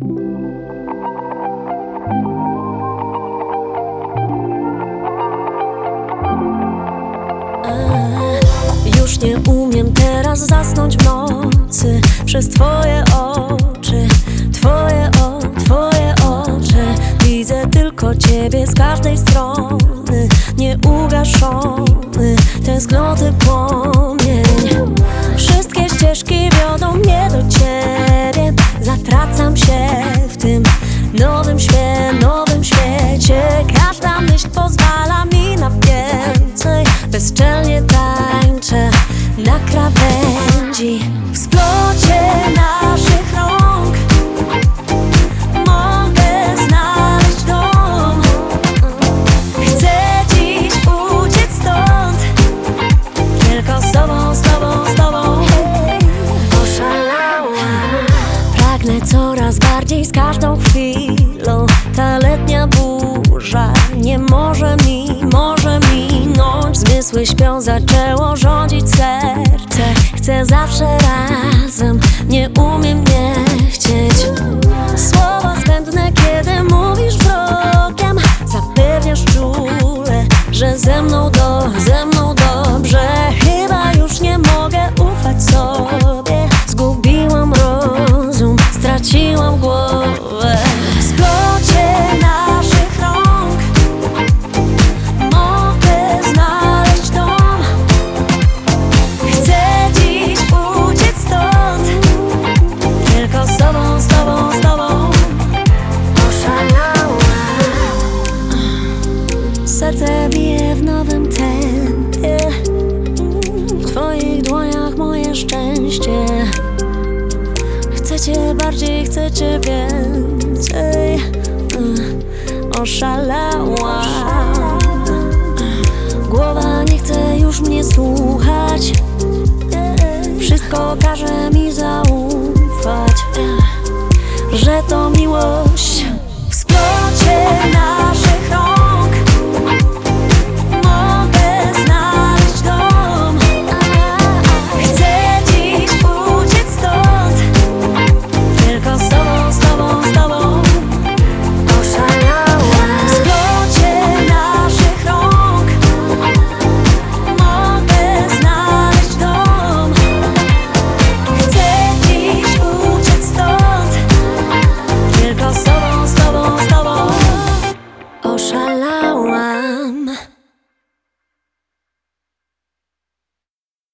Już nie umiem teraz zasnąć w nocy przez twoje oczy, twoje oczy. Widzę tylko ciebie z każdej strony, nieugaszony tęsknoty płomień. Wszystkie ścieżki wiodą mnie do ciebie, zatracam się w tym nowym świecie. Każda myśl pozwala mi na więcej, bezczelnie tańczę na krawędzi. W splocie naszych rąk mogę znaleźć dom. Chcę dziś uciec stąd, tylko z tobą, z tobą, z tobą. Oszalałam, pragnę coraz bardziej z każdą chwilą. Ta letnia burza nie może minąć. Zmysły śpią, zaczęło rządzić serce. Chcę zawsze razem, nie umiem nie chcieć. Słowa zbędne, kiedy mówisz wzrokiem. Zapewniasz czule, że ze mną dobrze. Chyba już nie mogę ufać sobie. Zgubiłam rozum, straciłam głowę. W splocie naszych rąk mogę znaleźć dom. Chcę dziś uciec stąd, tylko z tobą, z tobą, z tobą. Oszalałam. Serce bije w nowym tempie, w twoich dłoniach moje szczęście. Chcę cię bardziej, chcę cię więcej. Oszalałam. Głowa nie chce już mnie słuchać. Wszystko każe mi zaufać, że to miłość